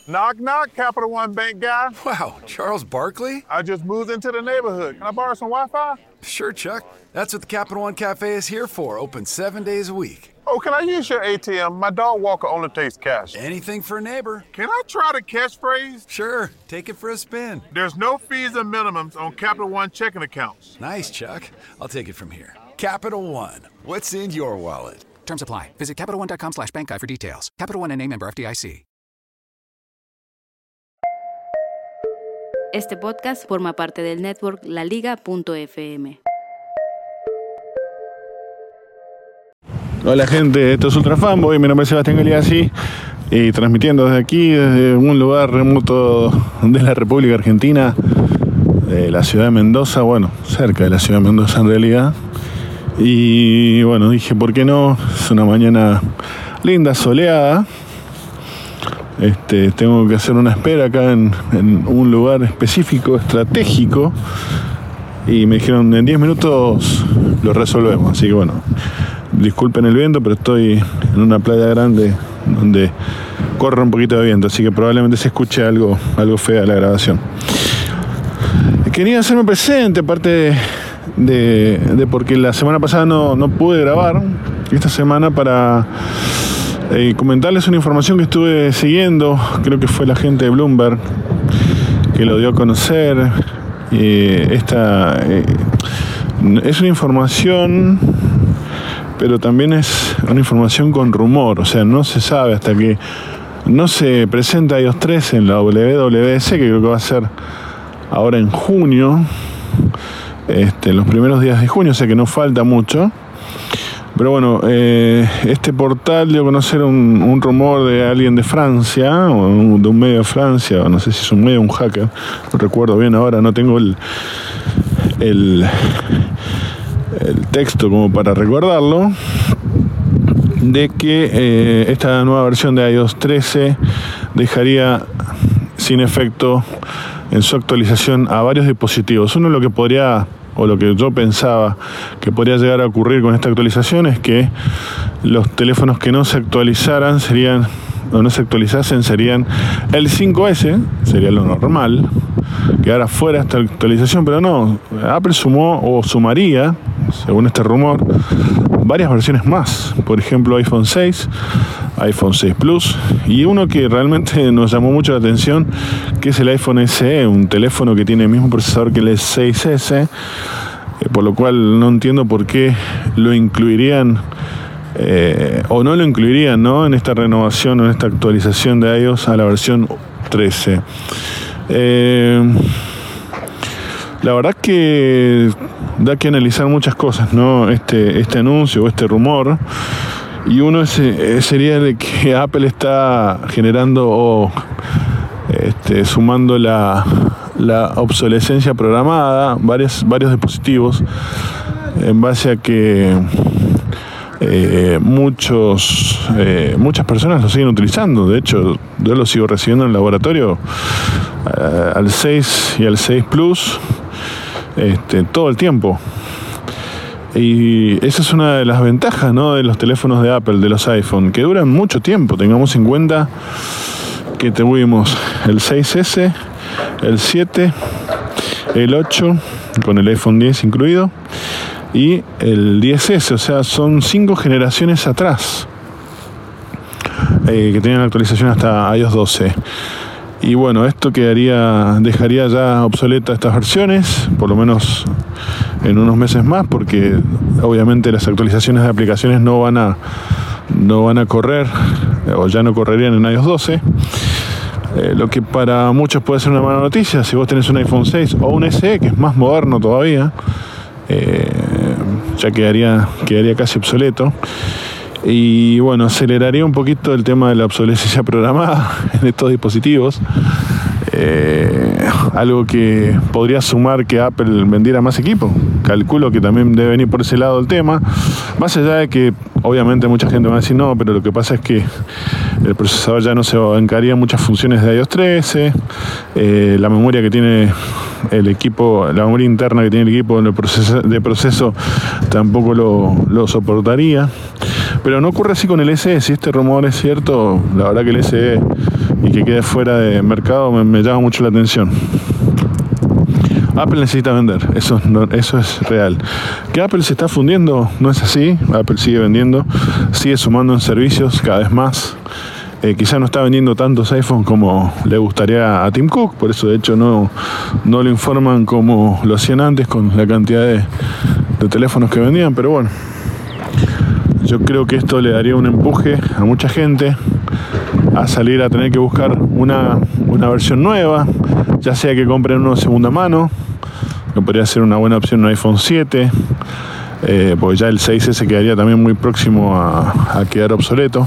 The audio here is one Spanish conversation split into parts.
Knock, knock, Capital One Bank guy. Wow, Charles Barkley? I just moved into the neighborhood. Can I borrow some Wi-Fi? Sure, Chuck. That's what the Capital One Cafe is here for, open 7 days a week. Oh, can I use your ATM? My dog Walker only takes cash. Anything for a neighbor. Can I try the catchphrase? Sure, take it for a spin. There's no fees or minimums on Capital One checking accounts. Nice, Chuck. I'll take it from here. Capital One. What's in your wallet? Terms apply. Visit CapitalOne.com/bankguy for details. Capital One N.A. member FDIC. Este podcast forma parte del network laliga.fm. Hola gente, esto es Ultra Fanboy, mi nombre es Sebastián Galeazzi y transmitiendo desde aquí, desde un lugar remoto de la República Argentina, de la ciudad de Mendoza, bueno, cerca de la ciudad de Mendoza en realidad. Y bueno, dije, ¿por qué no? Es una mañana linda, soleada. Tengo que hacer una espera acá en un lugar específico, estratégico. Y me dijeron, en 10 minutos lo resolvemos. Así que bueno, disculpen el viento, pero estoy en una playa grande donde corre un poquito de viento. Así que probablemente se escuche algo fea la grabación. Quería hacerme presente, aparte de porque la semana pasada no pude grabar. Esta semana para comentarles una información que estuve siguiendo. Creo que fue la gente de Bloomberg que lo dio a conocer. Esta es una información, pero también es una información con rumor. O sea, no se sabe hasta que no se presenta iOS 13 en la WWDC, que creo que va a ser ahora en junio, los primeros días de junio, o sea que no falta mucho. Pero bueno, este portal dio a conocer un rumor de alguien de Francia, o de un medio de Francia, o no sé si es un medio o un hacker, no recuerdo bien ahora, no tengo el texto como para recordarlo, de que esta nueva versión de iOS 13 dejaría sin efecto en su actualización a varios dispositivos. Uno, lo que yo pensaba que podría llegar a ocurrir con esta actualización es que los teléfonos que no se actualizasen serían el 5S, sería lo normal, quedara fuera esta actualización, pero no, Apple sumaría, según este rumor, varias versiones más, por ejemplo iPhone 6, iPhone 6 Plus y uno que realmente nos llamó mucho la atención, que es el iPhone SE, un teléfono que tiene el mismo procesador que el 6S, por lo cual no entiendo por qué lo incluirían o no lo incluirían, ¿no?, en esta renovación o en esta actualización de iOS a la versión 13. La verdad que da que analizar muchas cosas, ¿no?, este anuncio o este rumor. Y uno sería de que Apple está generando o sumando la obsolescencia programada, varios dispositivos, en base a que muchas personas lo siguen utilizando. De hecho, yo lo sigo recibiendo en el laboratorio al 6 y al 6 Plus todo el tiempo. Y esa es una de las ventajas, ¿no?, de los teléfonos de Apple, de los iPhone, que duran mucho tiempo. Tengamos en cuenta que tuvimos el 6S, el 7, el 8, con el iPhone 10 incluido, y el 10S, o sea, son 5 generaciones atrás, que tenían la actualización hasta iOS 12. Y bueno, esto dejaría ya obsoleta estas versiones, por lo menos en unos meses más, porque obviamente las actualizaciones de aplicaciones no van a correr, o ya no correrían en iOS 12. Lo que para muchos puede ser una mala noticia, si vos tenés un iPhone 6 o un SE, que es más moderno todavía, ya quedaría casi obsoleto. Y bueno, aceleraría un poquito el tema de la obsolescencia programada en estos dispositivos, algo que podría sumar que Apple vendiera más equipo. Calculo que también debe venir por ese lado el tema, más allá de que obviamente mucha gente va a decir no, pero lo que pasa es que el procesador ya no se bancaría muchas funciones de iOS 13, la memoria que tiene el equipo, la memoria interna que tiene el equipo de proceso tampoco lo soportaría. Pero no ocurre así con el SE. Si este rumor es cierto, la verdad que el SE y que quede fuera de mercado me llama mucho la atención. Apple necesita vender, eso es real. Que Apple se está fundiendo, no es así. Apple sigue vendiendo, sigue sumando en servicios cada vez más. Quizá no está vendiendo tantos iPhones como le gustaría a Tim Cook, por eso de hecho no lo informan como lo hacían antes con la cantidad de teléfonos que vendían, pero bueno, yo creo que esto le daría un empuje a mucha gente a salir a tener que buscar una versión nueva, ya sea que compren uno de segunda mano, que podría ser una buena opción un iPhone 7, porque ya el 6S quedaría también muy próximo a quedar obsoleto,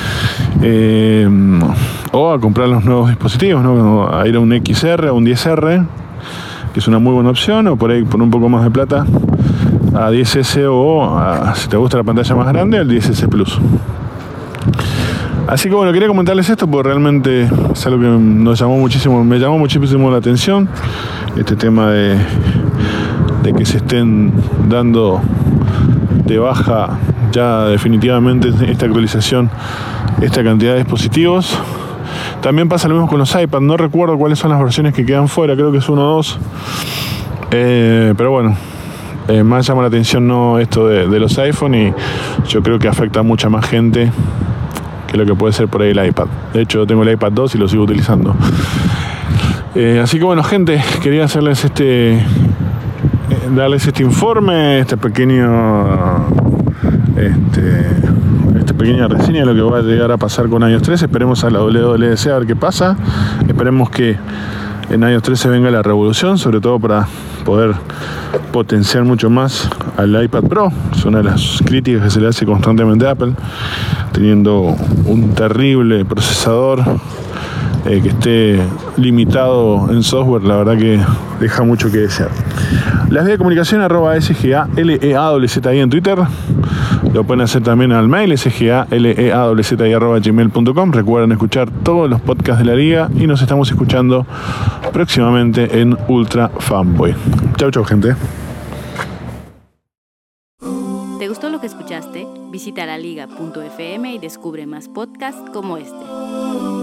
o a comprar los nuevos dispositivos, ¿no? A ir a un XR, a un 10R, que es una muy buena opción, o por ahí por un poco más de plata a 10S o si te gusta la pantalla más grande, al 10S Plus. Así que bueno, quería comentarles esto porque realmente es algo que me llamó muchísimo la atención, este tema de que se estén dando de baja ya definitivamente esta actualización, esta cantidad de dispositivos. También pasa lo mismo con los iPad, no recuerdo cuáles son las versiones que quedan fuera, creo que es 1 o 2, pero bueno, más llama la atención no esto de los iPhone, y yo creo que afecta a mucha más gente que lo que puede ser por ahí el iPad. De hecho, yo tengo el iPad 2 y lo sigo utilizando. Así que bueno, gente, quería hacerles darles este informe, esta pequeña reseña de lo que va a llegar a pasar con iOS 13. Esperemos a la WWDC a ver qué pasa. Esperemos que en iOS 13 venga la revolución, sobre todo para poder potenciar mucho más al iPad Pro. Es una de las críticas que se le hace constantemente a Apple, teniendo un terrible procesador que esté limitado en software. La verdad que deja mucho que desear. Las vías de comunicación @sgaleawzi en Twitter. Lo pueden hacer también al mail sgaleawzi@gmail.com. Recuerden escuchar todos los podcasts de la liga y nos estamos escuchando próximamente en Ultra Fanboy. Chau gente. ¿Te gustó lo que escuchaste? Visita laliga.fm y descubre más podcasts como este.